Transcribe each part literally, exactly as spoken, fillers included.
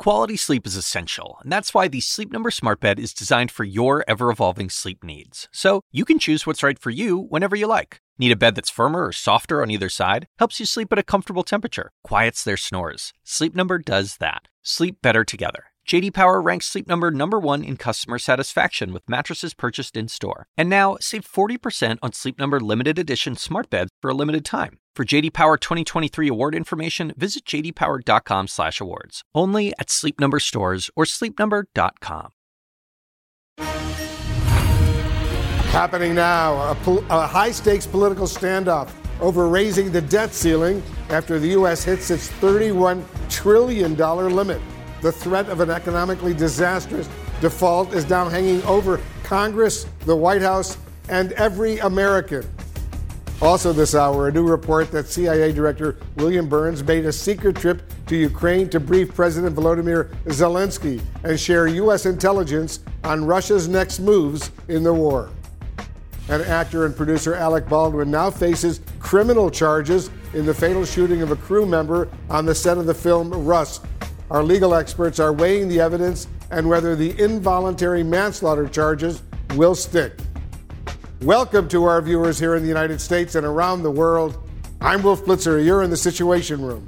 Quality sleep is essential, and that's why the Sleep Number Smart Bed is designed for your ever-evolving sleep needs. So you can choose what's right for you whenever you like. Need a bed that's firmer or softer on either side? Helps you sleep at a comfortable temperature. Quiets their snores. Sleep Number does that. Sleep better together. J D Power ranks Sleep Number number one in customer satisfaction with mattresses purchased in-store. And now, save forty percent on Sleep Number limited edition smart beds for a limited time. For J D Power twenty twenty-three award information, visit j d power dot com slash awards. Only at Sleep Number stores or sleep number dot com. Happening now, a, pol- a high-stakes political standoff over raising the debt ceiling after the U S hits its thirty-one trillion dollars limit. The threat of an economically disastrous default is now hanging over Congress, the White House, and every American. Also this hour, a new report that C I A Director William Burns made a secret trip to Ukraine to brief President Volodymyr Zelensky and share U S intelligence on Russia's next moves in the war. And actor and producer Alec Baldwin now faces criminal charges in the fatal shooting of a crew member on the set of the film Rust. Our legal experts are weighing the evidence and whether the involuntary manslaughter charges will stick. Welcome to our viewers here in the United States and around the world. I'm Wolf Blitzer. You're in the Situation Room.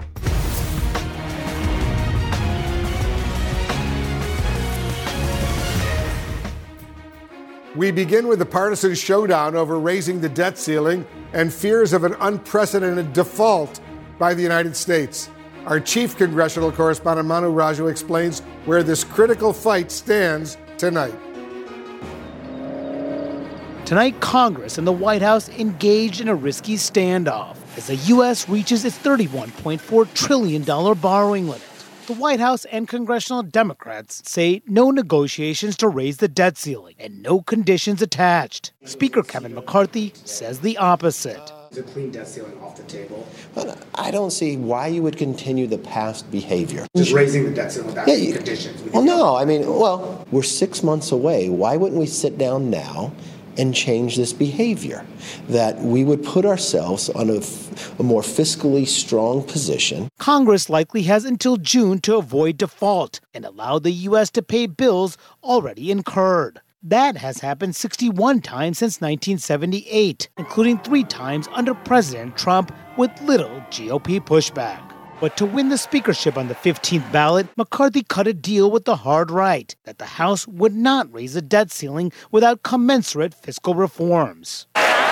We begin with the partisan showdown over raising the debt ceiling and fears of an unprecedented default by the United States. Our chief congressional correspondent, Manu Raju, explains where this critical fight stands tonight. Tonight, Congress and the White House engaged in a risky standoff as the U S reaches its thirty-one point four trillion dollars borrowing limit. The White House and congressional Democrats say no negotiations to raise the debt ceiling and no conditions attached. Speaker Kevin McCarthy says the opposite. Is a clean debt ceiling off the table? Well, I don't see why you would continue the past behavior. Just raising the debt ceiling without yeah, conditions. We well, no, I mean, well, we're six months away. Why wouldn't we sit down now and change this behavior? That we would put ourselves on a, a more fiscally strong position. Congress likely has until June to avoid default and allow the U S to pay bills already incurred. That has happened sixty-one times since nineteen seventy-eight, including three times under President Trump with little G O P pushback. But to win the speakership on the fifteenth ballot, McCarthy cut a deal with the hard right that the House would not raise the debt ceiling without commensurate fiscal reforms.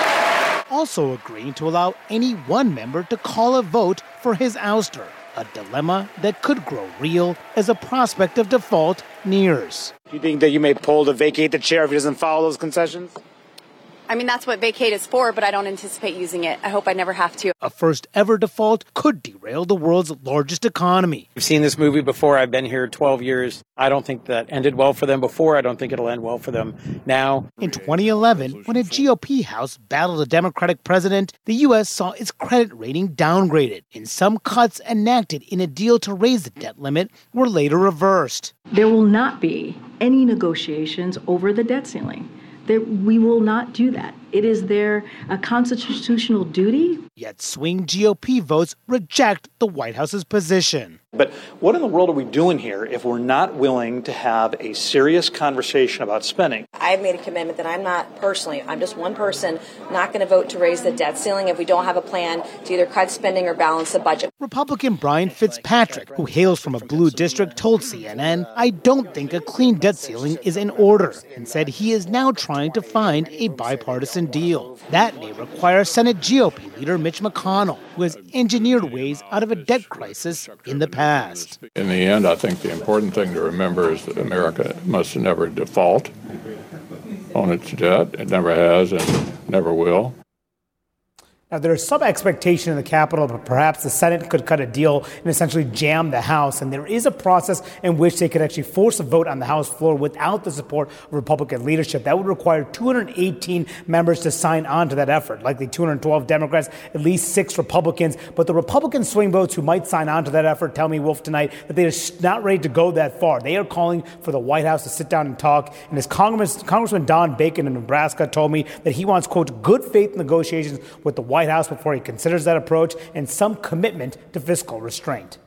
Also agreeing to allow any one member to call a vote for his ouster, a dilemma that could grow real as a prospect of default nears. Do you think that you may pull to vacate the chair if he doesn't follow those concessions? I mean, that's what vacate is for, but I don't anticipate using it. I hope I never have to. A first ever default could derail the world's largest economy. I've seen this movie before. I've been here twelve years. I don't think that ended well for them before. I don't think it'll end well for them now. In twenty eleven, when a G O P House battled a Democratic president, the U S saw its credit rating downgraded, and some cuts enacted in a deal to raise the debt limit were later reversed. There will not be any negotiations over the debt ceiling. There, we will not do that. It is their a constitutional duty. Yet swing G O P votes reject the White House's position. But what in the world are we doing here if we're not willing to have a serious conversation about spending? I've made a commitment that I'm not personally, I'm just one person, not going to vote to raise the debt ceiling if we don't have a plan to either cut spending or balance the budget. Republican Brian Fitzpatrick, who hails from a blue district, told C N N, "I don't think a clean debt ceiling is in order," and said he is now trying to find a bipartisan deal. That may require Senate G O P leader Mitch McConnell, who has engineered ways out of a debt crisis in the past. In the end, I think the important thing to remember is that America must never default on its debt. It never has and never will. Now, there is some expectation in the Capitol, but perhaps the Senate could cut a deal and essentially jam the House. And there is a process in which they could actually force a vote on the House floor without the support of Republican leadership. That would require two hundred eighteen members to sign on to that effort, likely two hundred twelve Democrats, at least six Republicans. But the Republican swing votes who might sign on to that effort tell me, Wolf, tonight that they are not ready to go that far. They are calling for the White House to sit down and talk. And as Congressman, Congressman Don Bacon in Nebraska told me that he wants, quote, good faith negotiations with the White House before he considers that approach and some commitment to fiscal restraint.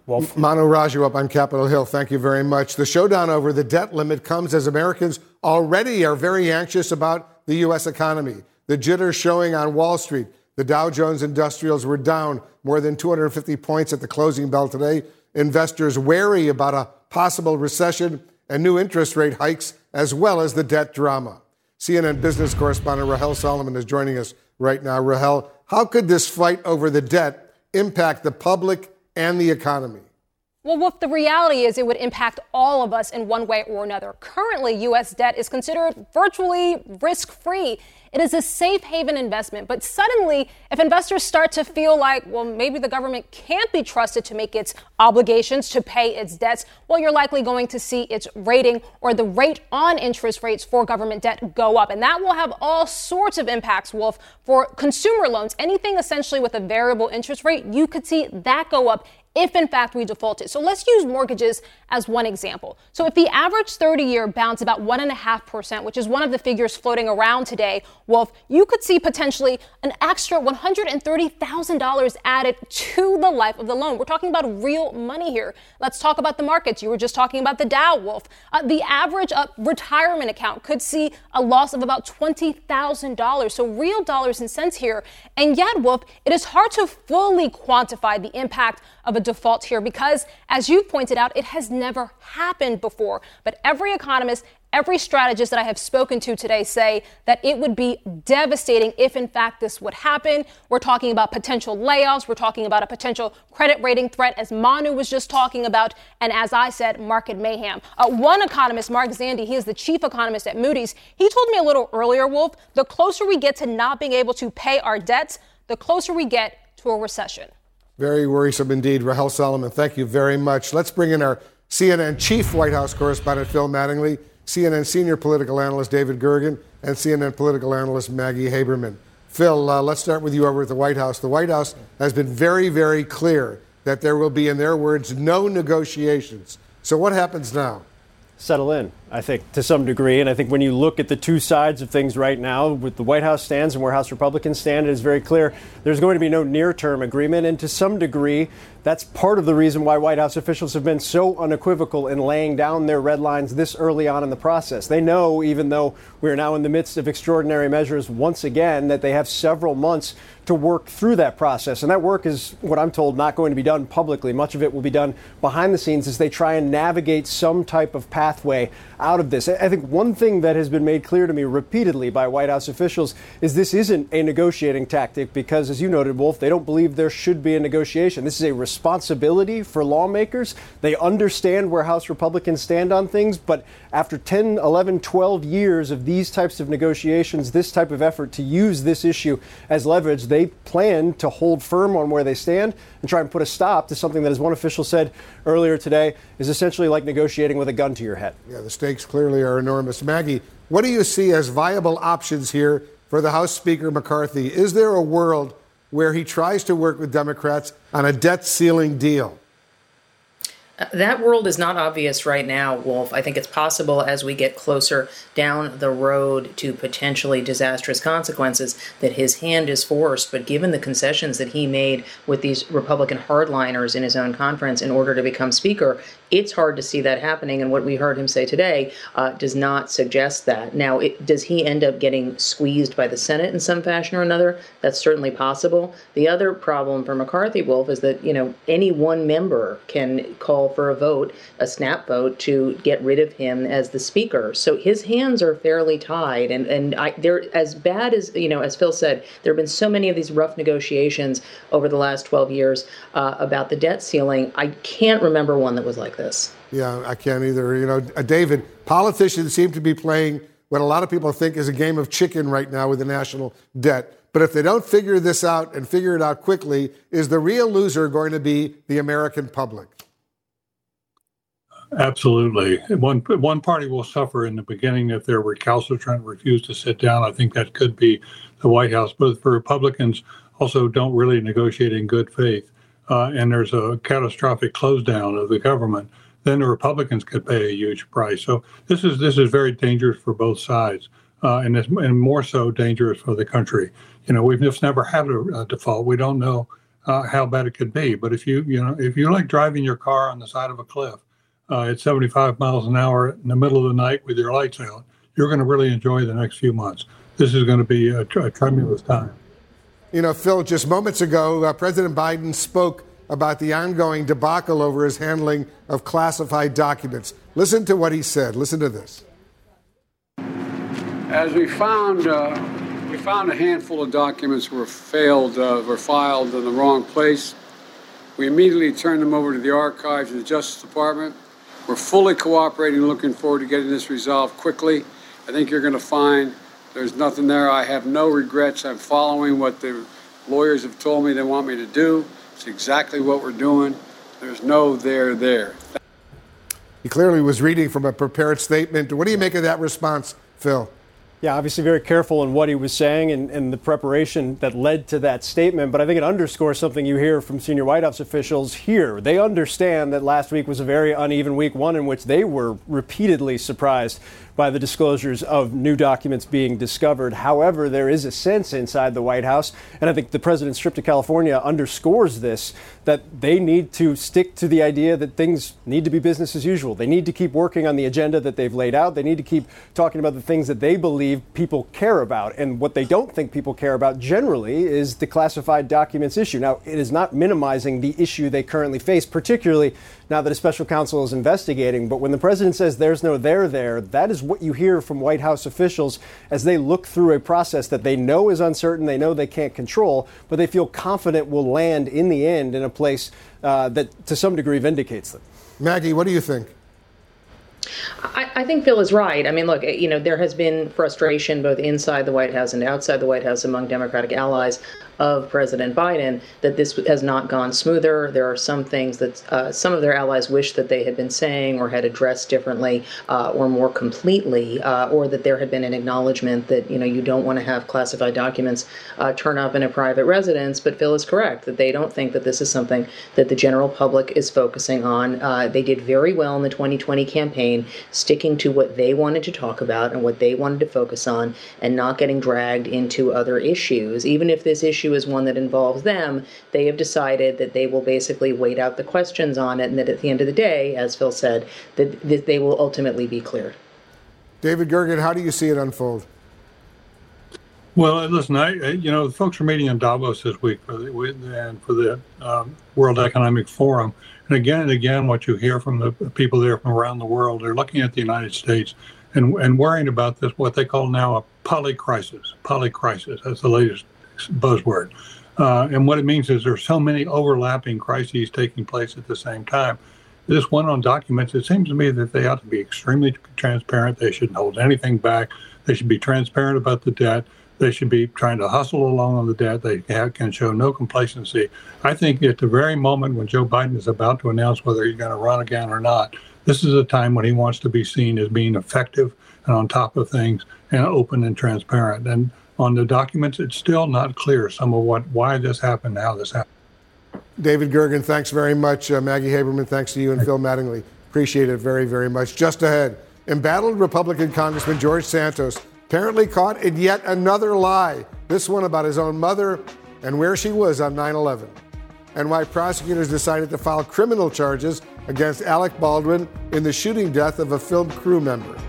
Wolf. Manu Raju up on Capitol Hill, thank you very much. The showdown over the debt limit comes as Americans already are very anxious about the U S economy. The jitters showing on Wall Street. The Dow Jones Industrials were down more than two hundred fifty points at the closing bell today. Investors wary about a possible recession and new interest rate hikes, as well as the debt drama. C N N business correspondent Rahel Solomon is joining us right now. Rahel, how could this fight over the debt impact the public and the economy? Well, Wolf, the reality is it would impact all of us in one way or another. Currently, U S debt is considered virtually risk-free. It is a safe haven investment. But suddenly, if investors start to feel like, well, maybe the government can't be trusted to make its obligations, to pay its debts, well, you're likely going to see its rating or the rate on interest rates for government debt go up. And that will have all sorts of impacts, Wolf, for consumer loans. Anything essentially with a variable interest rate, you could see that go up if, in fact, we defaulted. So let's use mortgages as one example. So if the average thirty-year bounds about one point five percent, which is one of the figures floating around today, Wolf, you could see potentially an extra one hundred thirty thousand dollars added to the life of the loan. We're talking about real money here. Let's talk about the markets. You were just talking about the Dow, Wolf. Uh, the average uh, retirement account could see a loss of about twenty thousand dollars. So real dollars and cents here. And yet, Wolf, it is hard to fully quantify the impact of a default here because, as you pointed out, it has never happened before. But every economist, every strategist that I have spoken to today say that it would be devastating if, in fact, this would happen. We're talking about potential layoffs. We're talking about a potential credit rating threat, as Manu was just talking about. And as I said, market mayhem. Uh, one economist, Mark Zandi, he is the chief economist at Moody's. He told me a little earlier, Wolf, the closer we get to not being able to pay our debts, the closer we get to a recession. Very worrisome indeed. Rahel Solomon, thank you very much. Let's bring in our C N N chief White House correspondent, Phil Mattingly, C N N senior political analyst, David Gergen, and C N N political analyst, Maggie Haberman. Phil, uh, let's start with you over at the White House. The White House has been very, very clear that there will be, in their words, no negotiations. So what happens now? Settle in, I think, to some degree. And I think when you look at the two sides of things right now, with the White House stands and where House Republicans stand, it is very clear there's going to be no near-term agreement. And to some degree, that's part of the reason why White House officials have been so unequivocal in laying down their red lines this early on in the process. They know, even though we're now in the midst of extraordinary measures once again, that they have several months to work through that process. And that work is, what I'm told, not going to be done publicly. Much of it will be done behind the scenes as they try and navigate some type of pathway out of this. I think one thing that has been made clear to me repeatedly by White House officials is this isn't a negotiating tactic because, as you noted, Wolf, they don't believe there should be a negotiation. This is a responsibility for lawmakers. They understand where House Republicans stand on things, but after ten, eleven, twelve years of these types of negotiations, this type of effort to use this issue as leverage, they plan to hold firm on where they stand and try and put a stop to something that, as one official said earlier today, is essentially like negotiating with a gun to your head. Yeah, the stakes clearly are enormous. Maggie, what do you see as viable options here for the House Speaker McCarthy? Is there a world where he tries to work with Democrats on a debt ceiling deal? Uh, that world is not obvious right now, Wolf. I think it's possible as we get closer down the road to potentially disastrous consequences that his hand is forced. But given the concessions that he made with these Republican hardliners in his own conference in order to become Speaker, it's hard to see that happening. And what we heard him say today uh, does not suggest that. Now, it, does he end up getting squeezed by the Senate in some fashion or another? That's certainly possible. The other problem for McCarthy, Wolf, is that, you know, any one member can call for a vote, a snap vote, to get rid of him as the Speaker. So his hands are fairly tied. And, and I, they're as bad as, you know, as Phil said, there have been so many of these rough negotiations over the last twelve years uh, about the debt ceiling. I can't remember one that was like this. Yeah, I can't either. You know, uh, David, politicians seem to be playing what a lot of people think is a game of chicken right now with the national debt. But if they don't figure this out and figure it out quickly, is the real loser going to be the American public? Absolutely. One one party will suffer in the beginning if they're recalcitrant, refuse to sit down. I think that could be the White House. But for Republicans, also don't really negotiate in good faith. Uh, and there's a catastrophic close down of the government, then the Republicans could pay a huge price. So this is this is very dangerous for both sides, uh, and it's and more so dangerous for the country. You know, we've just never had a, a default. We don't know uh, how bad it could be. But if you, you know, if you like driving your car on the side of a cliff uh, at seventy-five miles an hour in the middle of the night with your lights out, you're going to really enjoy the next few months. This is going to be a, a tremendous time. You know, Phil, just moments ago, uh, President Biden spoke about the ongoing debacle over his handling of classified documents. Listen to what he said. Listen to this. As we found, uh, we found a handful of documents were failed, uh, were filed in the wrong place. We immediately turned them over to the archives and the Justice Department. We're fully cooperating and looking forward to getting this resolved quickly. I think you're going to find there's nothing there. I have no regrets. I'm following what the lawyers have told me they want me to do. It's exactly what we're doing. There's no there there. He clearly was reading from a prepared statement. What do you make of that response, Phil? Yeah, obviously very careful in what he was saying and, and the preparation that led to that statement. But I think it underscores something you hear from senior White House officials here. They understand that last week was a very uneven week, one in which they were repeatedly surprised by the disclosures of new documents being discovered. However, there is a sense inside the White House, and I think the president's trip to California underscores this, that they need to stick to the idea that things need to be business as usual. They need to keep working on the agenda that they've laid out. They need to keep talking about the things that they believe people care about. And what they don't think people care about generally is the classified documents issue. Now, it is not minimizing the issue they currently face, particularly now that a special counsel is investigating. But when the president says there's no there there, that is what you hear from White House officials as they look through a process that they know is uncertain, they know they can't control, but they feel confident will land in the end in a place uh, that to some degree vindicates them. Maggie, what do you think? I, I think Phil is right. I mean, look, you know, there has been frustration both inside the White House and outside the White House among Democratic allies of President Biden that this has not gone smoother. There are some things that uh, some of their allies wish that they had been saying or had addressed differently uh, or more completely, uh, or that there had been an acknowledgement that, you know, you don't want to have classified documents uh, turn up in a private residence. But Phil is correct that they don't think that this is something that the general public is focusing on. Uh, they did very well in the twenty twenty campaign, sticking to what they wanted to talk about and what they wanted to focus on and not getting dragged into other issues. Even if this issue is one that involves them, they have decided that they will basically wait out the questions on it, and that at the end of the day, as Phil said, that, that they will ultimately be cleared. David Gergen, how do you see it unfold? Well, listen, I, you know, the folks are meeting in Davos this week for the, and for the um, World Economic Forum. And again and again, what you hear from the people there from around the world, they're looking at the United States and, and worrying about this, what they call now a polycrisis. Polycrisis, that's the latest buzzword. Uh, and what it means is there's so many overlapping crises taking place at the same time. This one on documents, it seems to me that they ought to be extremely transparent. They shouldn't hold anything back. They should be transparent about the debt. They should be trying to hustle along on the debt. They have, can show no complacency. I think at the very moment when Joe Biden is about to announce whether he's going to run again or not, this is a time when he wants to be seen as being effective and on top of things and open and transparent. And on the documents, it's still not clear some of what why this happened, how this happened. David Gergen, thanks very much. Uh, Maggie Haberman, thanks to you, and Phil Mattingly. Appreciate it very, very much. Just ahead, embattled Republican Congressman George Santos apparently caught in yet another lie, this one about his own mother and where she was on nine eleven, and why prosecutors decided to file criminal charges against Alec Baldwin in the shooting death of a film crew member.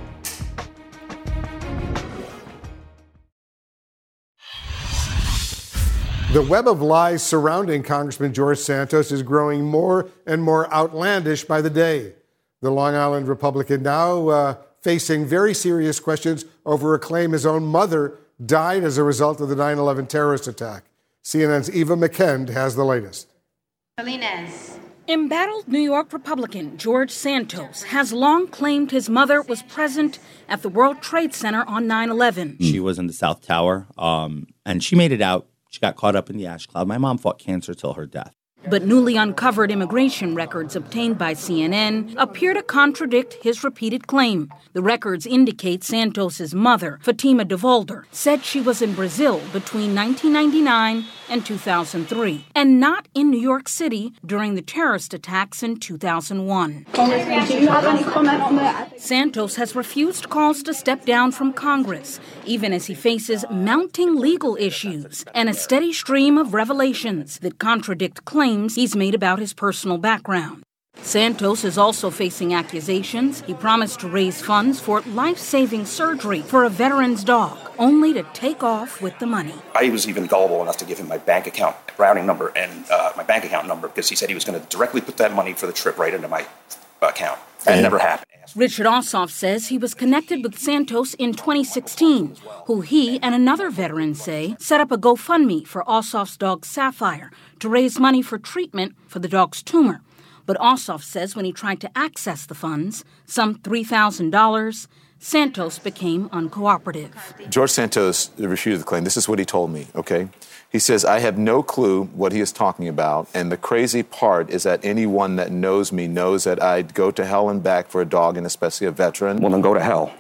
The web of lies surrounding Congressman George Santos is growing more and more outlandish by the day. The Long Island Republican now uh, facing very serious questions over a claim his own mother died as a result of the nine eleven terrorist attack. C N N's Eva McKend has the latest. Salinas. Embattled New York Republican George Santos has long claimed his mother was present at the World Trade Center on nine eleven. She was in the South Tower, um, and she made it out. She got caught up in the ash cloud. My mom fought cancer till her death. But newly uncovered immigration records obtained by C N N appear to contradict his repeated claim. The records indicate Santos's mother, Fatima DeVolder, said she was in Brazil between nineteen ninety-nine and two thousand three, and not in New York City during the terrorist attacks in two thousand one. Congressman, do you have any comment on that? Santos has refused calls to step down from Congress, even as he faces mounting legal issues and a steady stream of revelations that contradict claims he's made about his personal background. Santos is also facing accusations he promised to raise funds for life-saving surgery for a veteran's dog, only to take off with the money. I was even gullible enough to give him my bank account routing number and uh, my bank account number because he said he was going to directly put that money for the trip right into my account. That never happened. Richard Ossoff says he was connected with Santos in twenty sixteen, who he and another veteran say set up a GoFundMe for Ossoff's dog Sapphire to raise money for treatment for the dog's tumor. But Ossoff says when he tried to access the funds, some three thousand dollars, Santos became uncooperative. George Santos refuted the claim. This is what he told me, okay? He says, I have no clue what he is talking about, and the crazy part is that anyone that knows me knows that I'd go to hell and back for a dog, and especially a veteran. Well, then go to hell.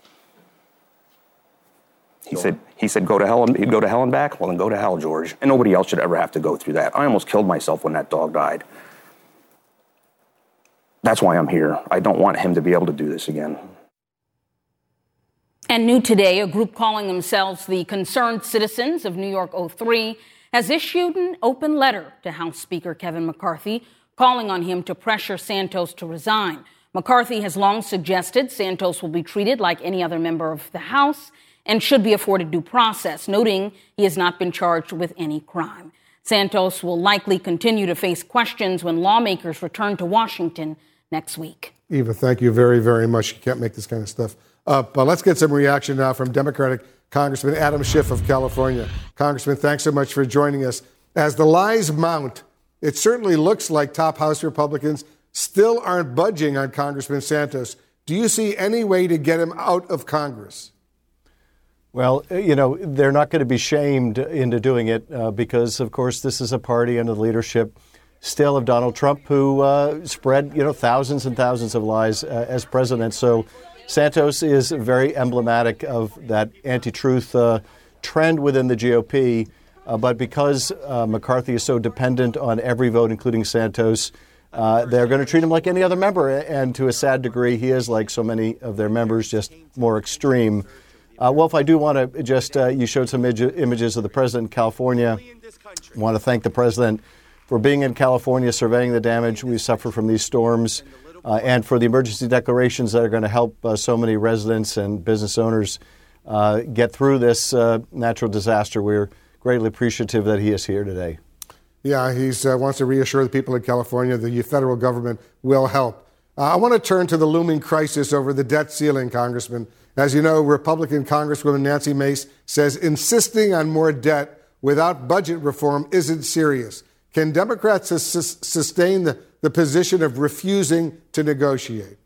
He said, he said, go to hell and he'd go to hell and back. Well, then go to hell, George. And nobody else should ever have to go through that. I almost killed myself when that dog died. That's why I'm here. I don't want him to be able to do this again. And new today, a group calling themselves the Concerned Citizens of New York oh three has issued an open letter to House Speaker Kevin McCarthy, calling on him to pressure Santos to resign. McCarthy has long suggested Santos will be treated like any other member of the House and should be afforded due process, noting he has not been charged with any crime. Santos will likely continue to face questions when lawmakers return to Washington next week. Eva, thank you very, very much. You can't make this kind of stuff up. But let's get some reaction now from Democratic Congressman Adam Schiff of California. Congressman, thanks so much for joining us. As the lies mount, it certainly looks like top House Republicans still aren't budging on Congressman Santos. Do you see any way to get him out of Congress? Well, you know, they're not going to be shamed into doing it uh, because, of course, this is a party under the leadership still of Donald Trump, who uh, spread, you know, thousands and thousands of lies uh, as president. So Santos is very emblematic of that anti-truth uh, trend within the G O P. Uh, but because uh, McCarthy is so dependent on every vote, including Santos, uh, they're going to treat him like any other member. And to a sad degree, he is, like so many of their members, just more extreme. Uh, Wolf, I do want to just, uh, you showed some image, images of the president in California. I want to thank the president for being in California, surveying the damage we suffer from these storms, uh, and for the emergency declarations that are going to help uh, so many residents and business owners uh, get through this uh, natural disaster. We're greatly appreciative that he is here today. Yeah, he uh, wants to reassure the people in California the federal government will help. Uh, I want to turn to the looming crisis over the debt ceiling, Congressman. As you know, Republican Congresswoman Nancy Mace says insisting on more debt without budget reform isn't serious. Can Democrats sus- sustain the, the position of refusing to negotiate?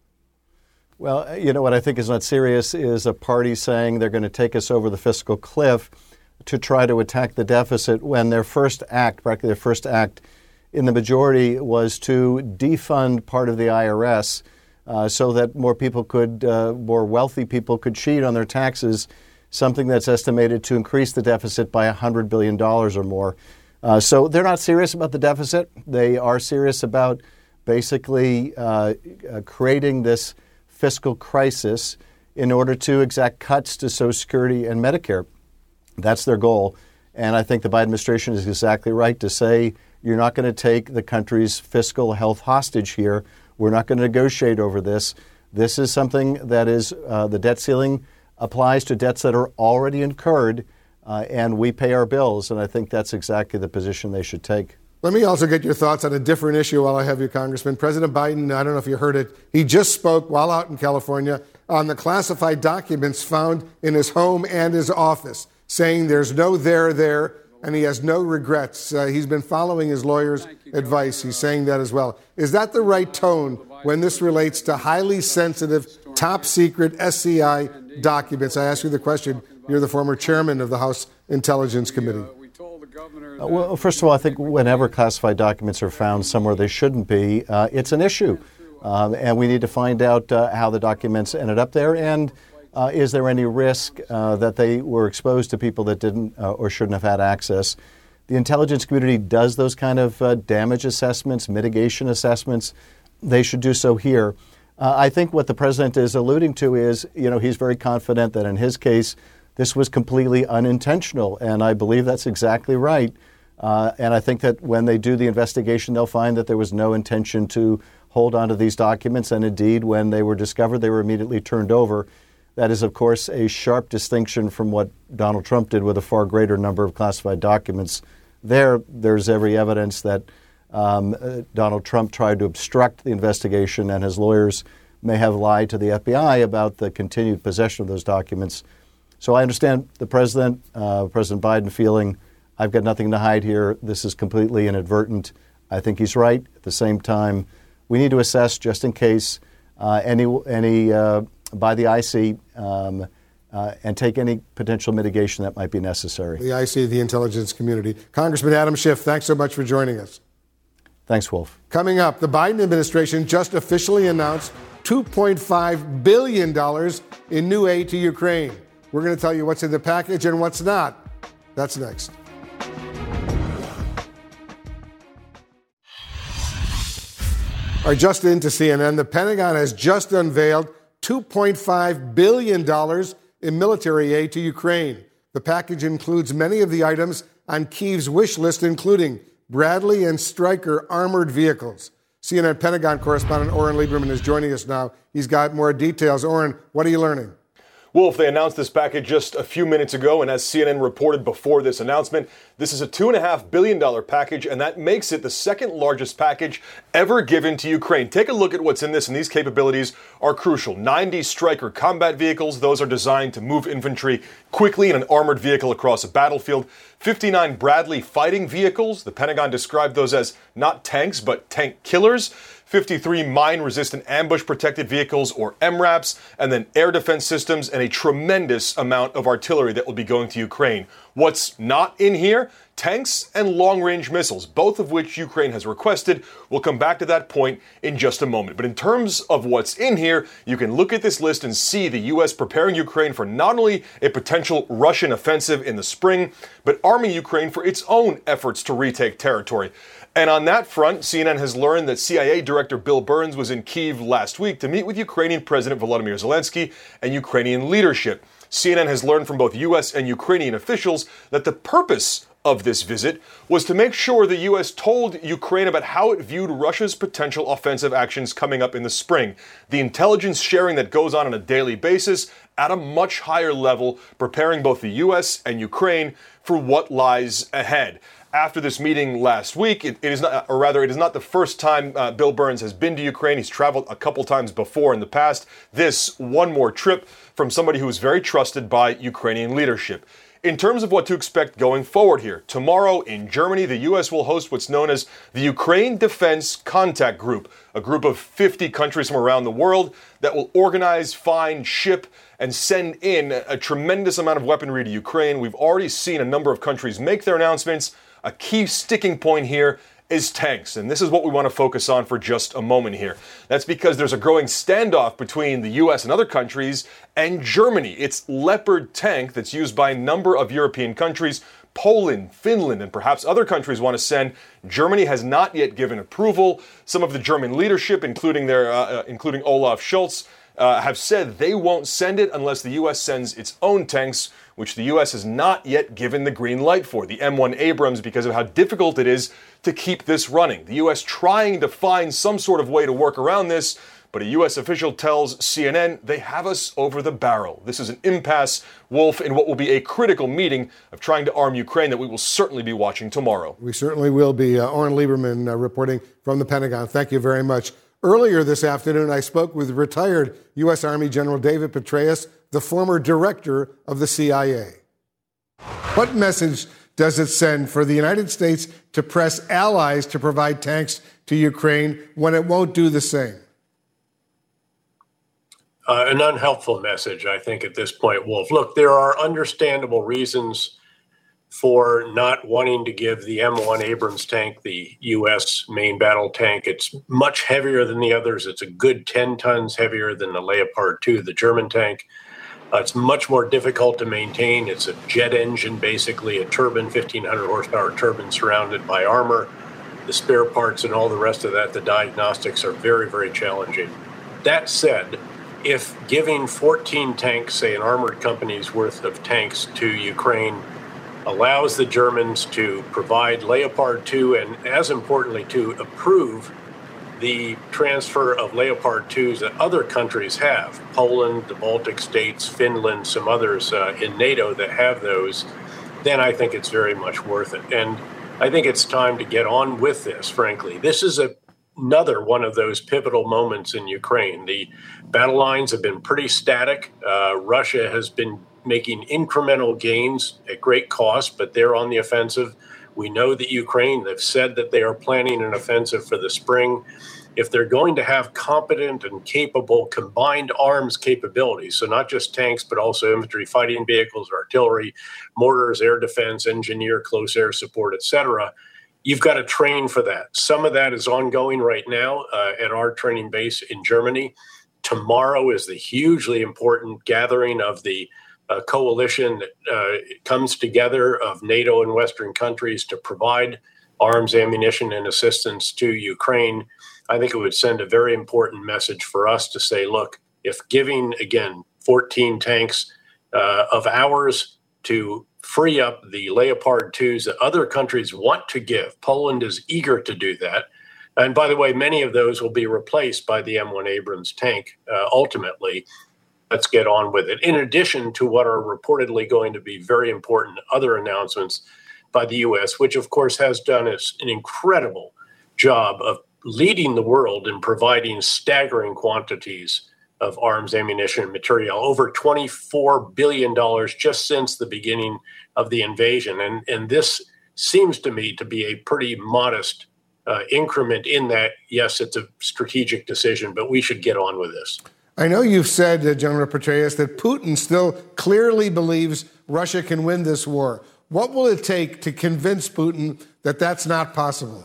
Well, you know what I think is not serious is a party saying they're going to take us over the fiscal cliff to try to attack the deficit when their first act, practically their first act in the majority, was to defund part of the I R S uh, so that more people could, uh, more wealthy people could cheat on their taxes, something that's estimated to increase the deficit by one hundred billion dollars or more. Uh, so they're not serious about the deficit. They are serious about basically uh, uh, creating this fiscal crisis in order to exact cuts to Social Security and Medicare. That's their goal. And I think the Biden administration is exactly right to say you're not going to take the country's fiscal health hostage here. We're not going to negotiate over this. This is something that is uh, the debt ceiling applies to debts that are already incurred, uh, and we pay our bills. And I think that's exactly the position they should take. Let me also get your thoughts on a different issue while I have you, Congressman. President Biden, I don't know if you heard it, he just spoke while out in California on the classified documents found in his home and his office, saying there's no there there, and he has no regrets. Uh, he's been following his lawyer's advice. He's saying that as well. Is that the right tone when this relates to highly sensitive, top secret S C I documents? I ask you the question. You're the former chairman of the House Intelligence Committee. Uh, well, first of all, I think whenever classified documents are found somewhere they shouldn't be, uh, it's an issue. Um, and we need to find out uh, how the documents ended up there, and uh, is there any risk uh, that they were exposed to people that didn't uh, or shouldn't have had access. The intelligence community does those kind of uh, damage assessments, mitigation assessments. They should do so here. Uh, I think what the president is alluding to is, you know, he's very confident that in his case, this was completely unintentional, and I believe that's exactly right. Uh, and I think that when they do the investigation, they'll find that there was no intention to hold on to these documents, and indeed, when they were discovered, they were immediately turned over. That is, of course, a sharp distinction from what Donald Trump did with a far greater number of classified documents. There, there's every evidence that um, uh, Donald Trump tried to obstruct the investigation, and his lawyers may have lied to the F B I about the continued possession of those documents. So I understand the president, uh, President Biden, feeling, I've got nothing to hide here. This is completely inadvertent. I think he's right. At the same time, we need to assess, just in case, uh, any any uh, by the I C um, uh, and take any potential mitigation that might be necessary. The I C, the intelligence community. Congressman Adam Schiff, thanks so much for joining us. Thanks, Wolf. Coming up, the Biden administration just officially announced two point five billion dollars in new aid to Ukraine. We're going to tell you what's in the package and what's not. That's next. All right, just into C N N, the Pentagon has just unveiled two point five billion dollars in military aid to Ukraine. The package includes many of the items on Kyiv's wish list, including Bradley and Stryker armored vehicles. C N N Pentagon correspondent Oren Lieberman is joining us now. He's got more details. Oren, what are you learning? Wolf, they announced this package just a few minutes ago, and as C N N reported before this announcement, this is a two point five billion dollars package, and that makes it the second largest package ever given to Ukraine. Take a look at what's in this, and these capabilities are crucial. ninety Stryker combat vehicles. Those are designed to move infantry quickly in an armored vehicle across a battlefield. fifty-nine Bradley fighting vehicles. The Pentagon described those as not tanks, but tank killers. fifty-three mine-resistant ambush-protected vehicles, or M RAPs, and then air defense systems, and a tremendous amount of artillery that will be going to Ukraine. What's not in here? Tanks and long-range missiles, both of which Ukraine has requested. We'll come back to that point in just a moment. But in terms of what's in here, you can look at this list and see the U S preparing Ukraine for not only a potential Russian offensive in the spring, but arming Ukraine for its own efforts to retake territory. And on that front, C N N has learned that C I A Director Bill Burns was in Kyiv last week to meet with Ukrainian President Volodymyr Zelensky and Ukrainian leadership. C N N has learned from both U S and Ukrainian officials that the purpose of this visit was to make sure the U S told Ukraine about how it viewed Russia's potential offensive actions coming up in the spring. The intelligence sharing that goes on on a daily basis at a much higher level, preparing both the U S and Ukraine for what lies ahead. After this meeting last week, it, it is not, or rather, it is not the first time uh, Bill Burns has been to Ukraine. He's traveled a couple times before in the past. This one more trip from somebody who is very trusted by Ukrainian leadership. In terms of what to expect going forward here, tomorrow in Germany, the U S will host what's known as the Ukraine Defense Contact Group, a group of fifty countries from around the world that will organize, find, ship, and send in a tremendous amount of weaponry to Ukraine. We've already seen a number of countries make their announcements. A key sticking point here is tanks, and this is what we want to focus on for just a moment here. That's because there's a growing standoff between the U S and other countries and Germany. It's Leopard tank that's used by a number of European countries. Poland, Finland, and perhaps other countries want to send. Germany has not yet given approval. Some of the German leadership, including their, uh, including Olaf Scholz, uh, have said they won't send it unless the U S sends its own tanks, which the U S has not yet given the green light for, the M one Abrams, because of how difficult it is to keep this running. The U S trying to find some sort of way to work around this, but a U S official tells C N N they have us over the barrel. This is an impasse, Wolf, in what will be a critical meeting of trying to arm Ukraine that we will certainly be watching tomorrow. We certainly will be. Uh, Oren Lieberman uh, reporting from the Pentagon. Thank you very much. Earlier this afternoon, I spoke with retired U S Army General David Petraeus, the former director of the C I A. What message does it send for the United States to press allies to provide tanks to Ukraine when it won't do the same? Uh, an unhelpful message, I think, at this point, Wolf. Look, there are understandable reasons for not wanting to give the M one Abrams tank, the U S main battle tank. It's much heavier than the others. It's a good ten tons heavier than the Leopard two, the German tank. Uh, it's much more difficult to maintain. It's a jet engine, basically a turbine, fifteen hundred horsepower turbine surrounded by armor. The spare parts and all the rest of that, the diagnostics are very, very challenging. That said, if giving fourteen tanks, say an armored company's worth of tanks to Ukraine, allows the Germans to provide Leopard two and, as importantly, to approve the transfer of Leopard twos that other countries have, Poland, the Baltic states, Finland, some others uh, in NATO that have those, then I think it's very much worth it. And I think it's time to get on with this, frankly. This is a, another one of those pivotal moments in Ukraine. The battle lines have been pretty static. Uh, Russia has been making incremental gains at great cost, but they're on the offensive. We know that Ukraine, they've said that they are planning an offensive for the spring. If they're going to have competent and capable combined arms capabilities, so not just tanks, but also infantry fighting vehicles, artillery, mortars, air defense, engineer, close air support, et cetera, you've got to train for that. Some of that is ongoing right now uh, at our training base in Germany. Tomorrow is the hugely important gathering of the uh, coalition that uh, comes together of NATO and Western countries to provide arms, ammunition, and assistance to Ukraine. I think it would send a very important message for us to say, look, if giving, again, fourteen tanks uh, of ours to free up the Leopard twos that other countries want to give, Poland is eager to do that. And by the way, many of those will be replaced by the M one Abrams tank uh, ultimately. Let's get on with it. In addition to what are reportedly going to be very important other announcements by the U S, which of course has done an incredible job of leading the world in providing staggering quantities of arms, ammunition, and material, over twenty-four billion dollars just since the beginning of the invasion. And, and this seems to me to be a pretty modest uh, increment in that. Yes, it's a strategic decision, but we should get on with this. I know you've said, uh, General Petraeus, that Putin still clearly believes Russia can win this war. What will it take to convince Putin that that's not possible?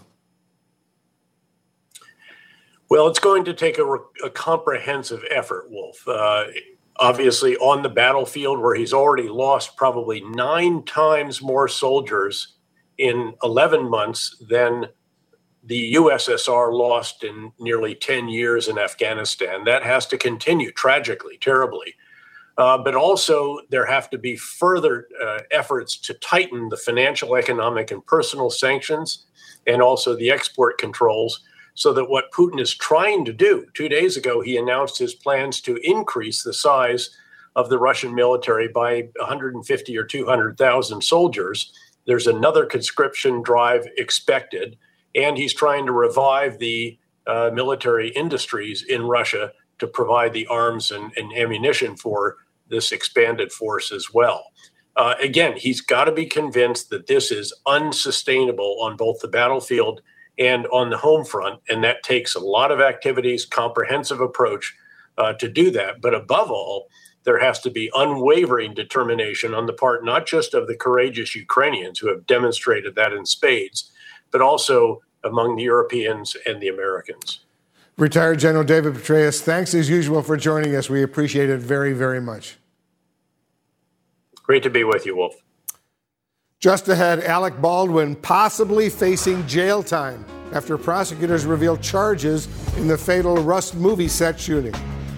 Well, it's going to take a, a comprehensive effort, Wolf. Uh, obviously, on the battlefield, where he's already lost probably nine times more soldiers in eleven months than the U S S R lost in nearly ten years in Afghanistan. That has to continue, tragically, terribly. Uh, but also, there have to be further uh, efforts to tighten the financial, economic, and personal sanctions, and also the export controls, so that what Putin is trying to do, two days ago, he announced his plans to increase the size of the Russian military by one hundred fifty or two hundred thousand soldiers. There's another conscription drive expected, and he's trying to revive the uh, military industries in Russia to provide the arms and, and ammunition for this expanded force as well. Uh, again, he's got to be convinced that this is unsustainable on both the battlefield and on the home front, and that takes a lot of activities, comprehensive approach uh, to do that. But above all, there has to be unwavering determination on the part not just of the courageous Ukrainians who have demonstrated that in spades, but also among the Europeans and the Americans. Retired General David Petraeus, thanks as usual for joining us. We appreciate it very, very much. Great to be with you, Wolf. Just ahead, Alec Baldwin possibly facing jail time after prosecutors reveal charges in the fatal Rust movie set shooting.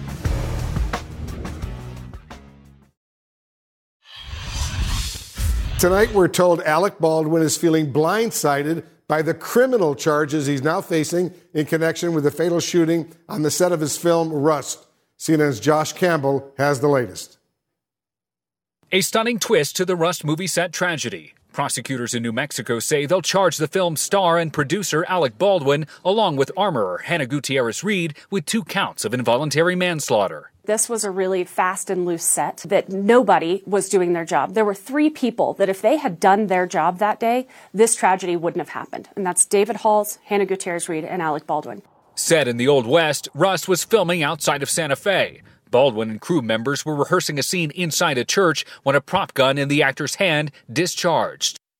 Tonight, we're told Alec Baldwin is feeling blindsided by the criminal charges he's now facing in connection with the fatal shooting on the set of his film Rust. C N N's Josh Campbell has the latest. A stunning twist to the Rust movie set tragedy. Prosecutors in New Mexico say they'll charge the film's star and producer Alec Baldwin, along with armorer Hannah Gutierrez-Reed, with two counts of involuntary manslaughter. This was a really fast and loose set that nobody was doing their job. There were three people that if they had done their job that day, this tragedy wouldn't have happened. And that's David Halls, Hannah Gutierrez-Reed, and Alec Baldwin. Set in the Old West, Rust was filming outside of Santa Fe. Baldwin and crew members were rehearsing a scene inside a church when a prop gun in the actor's hand discharged.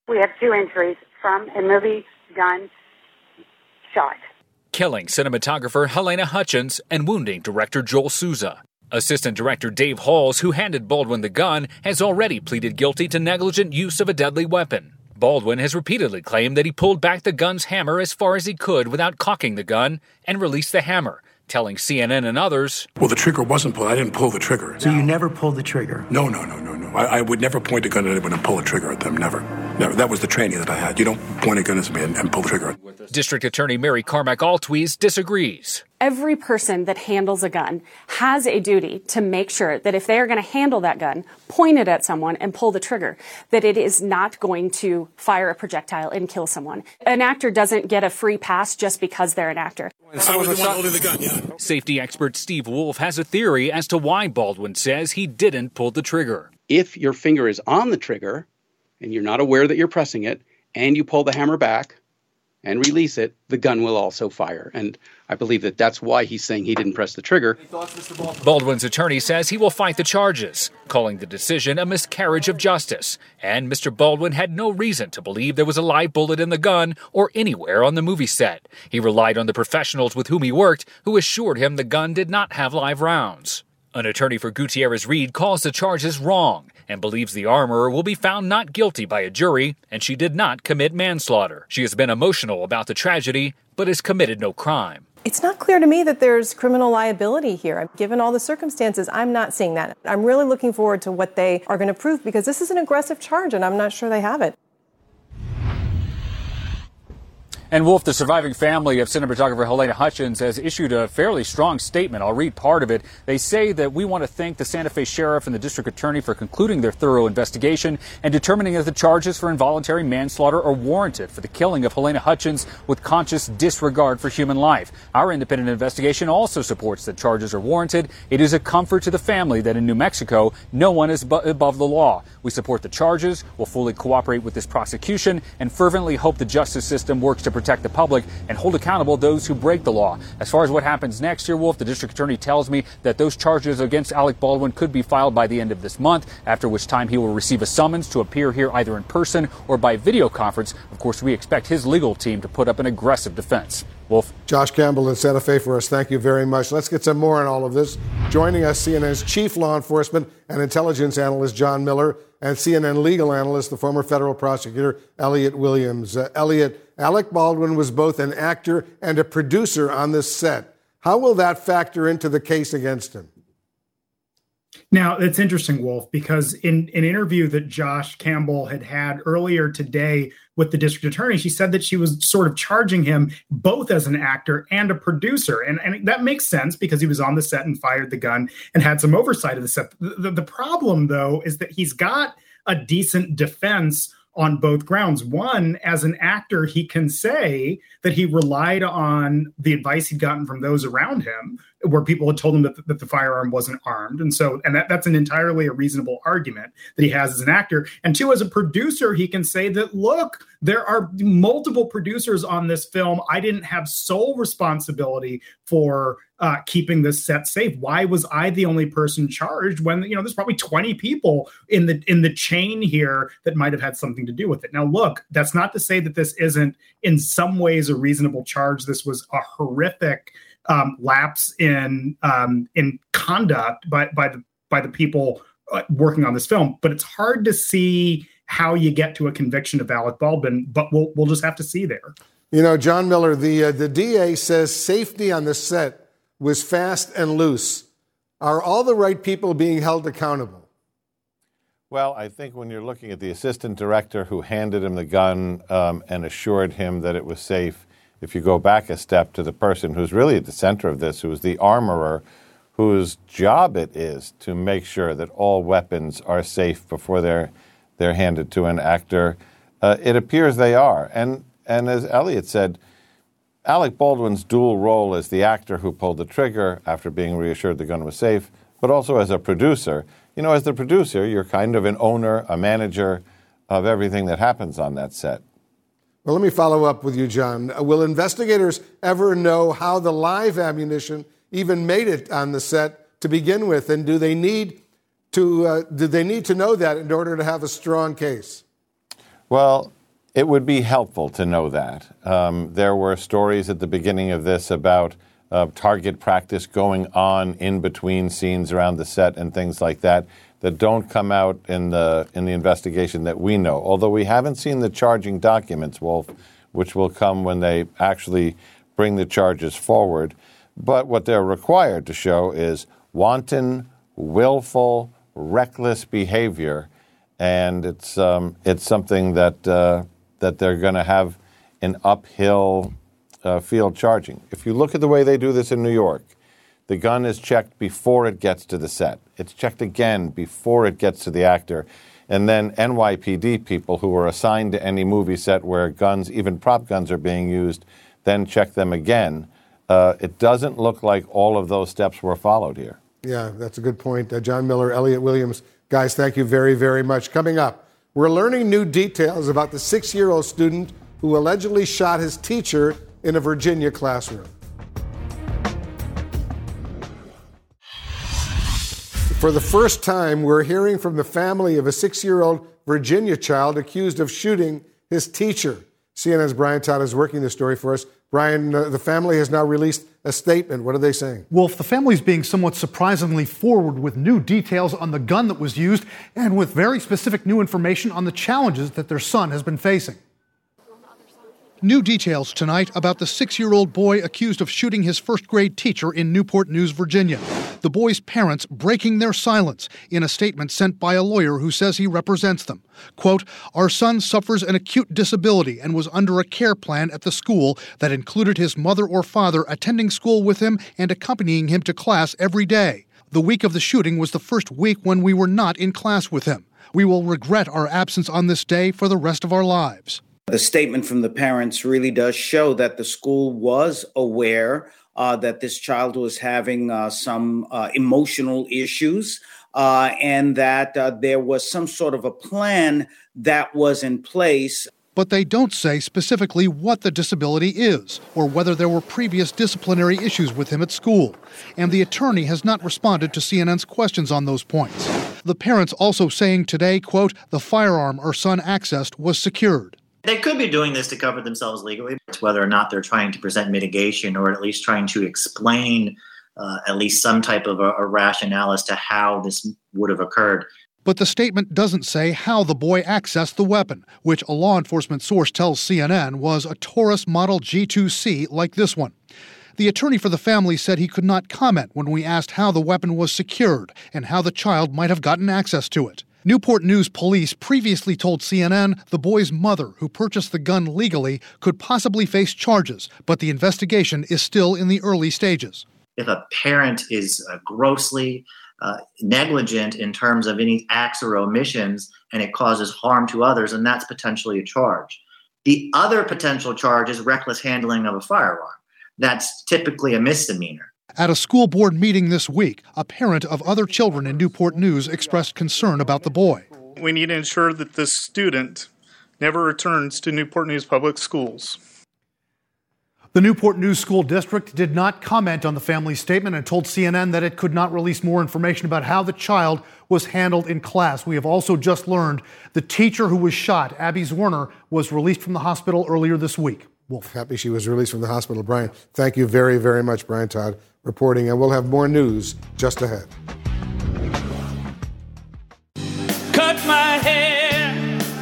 We have two injuries from a movie gun shot. Killing cinematographer Helena Hutchins and wounding director Joel Souza. Assistant Director Dave Halls, who handed Baldwin the gun, has already pleaded guilty to negligent use of a deadly weapon. Baldwin has repeatedly claimed that he pulled back the gun's hammer as far as he could without cocking the gun and released the hammer, telling C N N and others, "Well, the trigger wasn't pulled. I didn't pull the trigger." So you never pulled the trigger? No, no, no, no, no. I, I would never point a gun at anyone and pull a trigger at them. Never. Never. That was the training that I had. You don't point a gun at me and, and pull the trigger. District Attorney Mary Carmack Altwies disagrees. Every person that handles a gun has a duty to make sure that if they are going to handle that gun, point it at someone and pull the trigger, that it is not going to fire a projectile and kill someone. An actor doesn't get a free pass just because they're an actor. I was the one holding the gun, yeah. Safety expert Steve Wolf has a theory as to why Baldwin says he didn't pull the trigger. If your finger is on the trigger and you're not aware that you're pressing it and you pull the hammer back and release it, the gun will also fire. And I believe that that's why he's saying he didn't press the trigger. Baldwin's attorney says he will fight the charges, calling the decision a miscarriage of justice. And Mister Baldwin had no reason to believe there was a live bullet in the gun or anywhere on the movie set. He relied on the professionals with whom he worked, who assured him the gun did not have live rounds. An attorney for Gutierrez-Reed calls the charges wrong and believes the armorer will be found not guilty by a jury, and she did not commit manslaughter. She has been emotional about the tragedy, but has committed no crime. It's not clear to me that there's criminal liability here. Given all the circumstances, I'm not seeing that. I'm really looking forward to what they are going to prove, because this is an aggressive charge, and I'm not sure they have it. And Wolf, the surviving family of cinematographer Helena Hutchins, has issued a fairly strong statement. I'll read part of it. They say that we want to thank the Santa Fe Sheriff and the District Attorney for concluding their thorough investigation and determining that the charges for involuntary manslaughter are warranted for the killing of Helena Hutchins with conscious disregard for human life. Our independent investigation also supports that charges are warranted. It is a comfort to the family that in New Mexico, no one is bu- above the law. We support the charges, will fully cooperate with this prosecution, and fervently hope the justice system works to protect the public and hold accountable those who break the law. As far as what happens next year, Wolf, the district attorney tells me that those charges against Alec Baldwin could be filed by the end of this month, after which time he will receive a summons to appear here either in person or by video conference. Of course, we expect his legal team to put up an aggressive defense. Wolf. Josh Campbell in Santa Fe for us. Thank you very much. Let's get some more on all of this. Joining us, C N N's chief law enforcement and intelligence analyst, John Miller, and C N N legal analyst, the former federal prosecutor, Elliot Williams. Uh, Elliot, Alec Baldwin was both an actor and a producer on this set. How will that factor into the case against him? Now, it's interesting, Wolf, because in an interview that Josh Campbell had had earlier today with the district attorney, she said that she was sort of charging him both as an actor and a producer. And, and that makes sense because he was on the set and fired the gun and had some oversight of the set. The, the, the problem, though, is that he's got a decent defense on both grounds. One, as an actor, he can say that he relied on the advice he'd gotten from those around him, where people had told him that the, that the firearm wasn't armed. And so, and that, that's an entirely a reasonable argument that he has as an actor. And two, as a producer, he can say that, look, there are multiple producers on this film. I didn't have sole responsibility for uh, keeping this set safe. Why was I the only person charged when, you know, there's probably twenty people in the in the chain here that might have had something to do with it. Now, look, that's not to say that this isn't in some ways a reasonable charge. This was a horrific um, lapse in um, in conduct by by the by the people uh, working on this film. But it's hard to see how you get to a conviction of Alec Baldwin, but we'll we'll just have to see there. You know, John Miller, the uh, the D A says safety on the set was fast and loose. Are all the right people being held accountable? Well, I think when you're looking at the assistant director who handed him the gun um, and assured him that it was safe, if you go back a step to the person who's really at the center of this, who is the armorer, whose job it is to make sure that all weapons are safe before they're they're handed to an actor, uh, it appears they are. And and as Elliot said, Alec Baldwin's dual role as the actor who pulled the trigger after being reassured the gun was safe, but also as a producer. You know, as the producer, you're kind of an owner, a manager of everything that happens on that set. Well, let me follow up with you, John. Will investigators ever know how the live ammunition even made it on the set to begin with? And do they need to uh, do they need to know that in order to have a strong case? Well, It would be helpful to know that. Um, there were stories at the beginning of this about uh, target practice going on in between scenes around the set and things like that that don't come out in the in the investigation that we know. Although we haven't seen the charging documents, Wolf, which will come when they actually bring the charges forward. But what they're required to show is wanton, willful, reckless behavior, and it's um, it's something that uh, that they're going to have an uphill uh, field charging. If you look at the way they do this in New York, the gun is checked before it gets to the set. It's checked again before it gets to the actor. And then N Y P D people who are assigned to any movie set where guns, even prop guns, are being used, then check them again. Uh, it doesn't look like all of those steps were followed here. Yeah, that's a good point. Uh, John Miller, Elliot Williams. Guys, thank you very, very much. Coming up, we're learning new details about the six-year-old student who allegedly shot his teacher in a Virginia classroom. For the first time, we're hearing from the family of a six-year-old Virginia child accused of shooting his teacher. C N N's Brian Todd is working the story for us. Brian, uh, the family has now released a statement. What are they saying? Wolf, the family's being somewhat surprisingly forward with new details on the gun that was used and with very specific new information on the challenges that their son has been facing. New details tonight about the six-year-old boy accused of shooting his first-grade teacher in Newport News, Virginia. The boy's parents breaking their silence in a statement sent by a lawyer who says he represents them. Quote, "Our son suffers an acute disability and was under a care plan at the school that included his mother or father attending school with him and accompanying him to class every day. The week of the shooting was the first week when we were not in class with him. We will regret our absence on this day for the rest of our lives." The statement from the parents really does show that the school was aware uh, that this child was having uh, some uh, emotional issues uh, and that uh, there was some sort of a plan that was in place. But they don't say specifically what the disability is or whether there were previous disciplinary issues with him at school. And the attorney has not responded to C N N's questions on those points. The parents also saying today, quote, "The firearm our son accessed was secured." They could be doing this to cover themselves legally. It's whether or not they're trying to present mitigation or at least trying to explain uh, at least some type of a, a rationale as to how this would have occurred. But the statement doesn't say how the boy accessed the weapon, which a law enforcement source tells C N N was a Taurus Model G two C like this one. The attorney for the family said he could not comment when we asked how the weapon was secured and how the child might have gotten access to it. Newport News police previously told C N N the boy's mother, who purchased the gun legally, could possibly face charges, but the investigation is still in the early stages. If a parent is uh, grossly uh, negligent in terms of any acts or omissions and it causes harm to others, and that's potentially a charge. The other potential charge is reckless handling of a firearm. That's typically a misdemeanor. At a school board meeting this week, a parent of other children in Newport News expressed concern about the boy. We need to ensure that this student never returns to Newport News Public Schools. The Newport News School District did not comment on the family's statement and told C N N that it could not release more information about how the child was handled in class. We have also just learned the teacher who was shot, Abby Zwerner, was released from the hospital earlier this week. Wolf. Happy she was released from the hospital. Brian, thank you very, very much, Brian Todd, reporting, and we'll have more news just ahead. Cut my hair.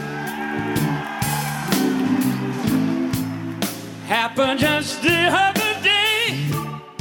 Happened just the other day.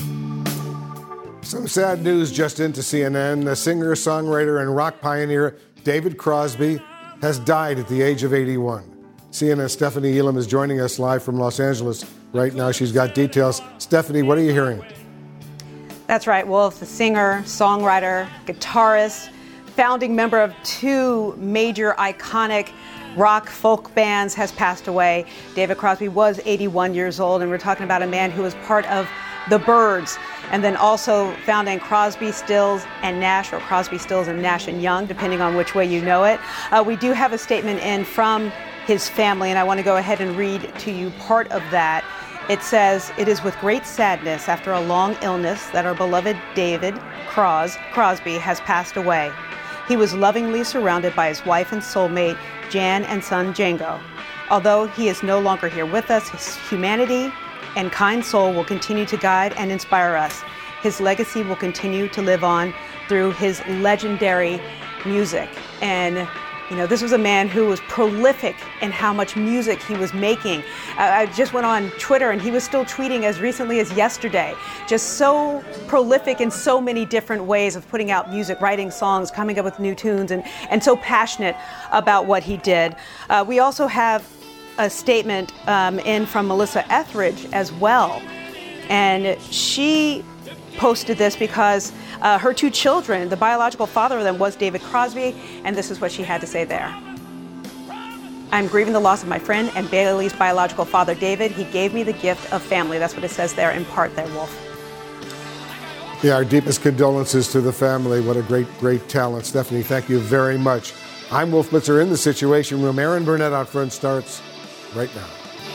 Some sad news just into C N N. The singer, songwriter, and rock pioneer David Crosby has died at the age of eighty-one. C N N's Stephanie Elam is joining us live from Los Angeles right now. She's got details. Stephanie, what are you hearing? That's right, Wolf, the singer, songwriter, guitarist, founding member of two major iconic rock folk bands, has passed away. David Crosby was eighty-one years old, and we're talking about a man who was part of the Byrds, and then also founding Crosby, Stills, and Nash, or Crosby, Stills, and Nash and Young, depending on which way you know it. Uh, we do have a statement in from his family, and I want to go ahead and read to you part of that. It says, "It is with great sadness after a long illness that our beloved David Cros Crosby has passed away. He was lovingly surrounded by his wife and soulmate, Jan, and son Django. Although he is no longer here with us, his humanity and kind soul will continue to guide and inspire us. His legacy will continue to live on through his legendary music. And, you know, this was a man who was prolific in how much music he was making. Uh, I just went on Twitter and he was still tweeting as recently as yesterday. Just so prolific in so many different ways of putting out music, writing songs, coming up with new tunes, and, and so passionate about what he did. Uh, we also have a statement um, in from Melissa Etheridge as well. And she posted this because uh, her two children, the biological father of them was David Crosby, and this is what she had to say there. I'm grieving the loss of my friend and Bailey's biological father, David. He gave me the gift of family. That's what it says there in part there, Wolf. Yeah, our deepest condolences to the family. What a great, great talent. Stephanie, thank you very much. I'm Wolf Blitzer in the Situation Room. Aaron Burnett out front starts right now.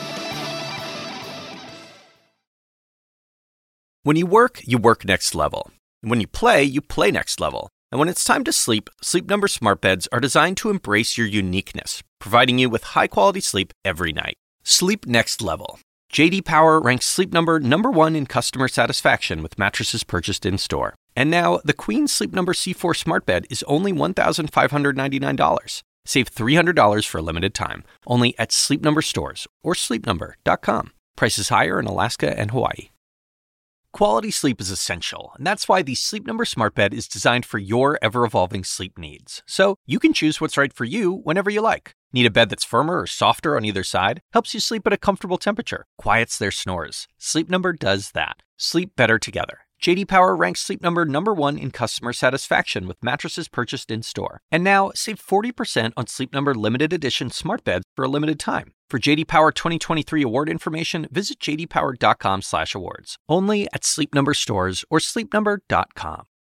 When you work, you work next level. And when you play, you play next level. And when it's time to sleep, Sleep Number smart beds are designed to embrace your uniqueness, providing you with high-quality sleep every night. Sleep next level. J D Power ranks Sleep Number number one in customer satisfaction with mattresses purchased in-store. And now, the Queen Sleep Number C four smart bed is only one thousand five hundred ninety-nine dollars. Save three hundred dollars for a limited time, only at Sleep Number stores or sleep number dot com. Prices higher in Alaska and Hawaii. Quality sleep is essential, and that's why the Sleep Number smart bed is designed for your ever-evolving sleep needs. So you can choose what's right for you whenever you like. Need a bed that's firmer or softer on either side? Helps you sleep at a comfortable temperature. Quiets their snores. Sleep Number does that. Sleep better together. J D Power ranks Sleep Number number one in customer satisfaction with mattresses purchased in-store. And now, save forty percent on Sleep Number limited edition smart beds for a limited time. For J D Power twenty twenty-three award information, visit j d power dot com slash awards. Only at Sleep Number stores or sleep number dot com.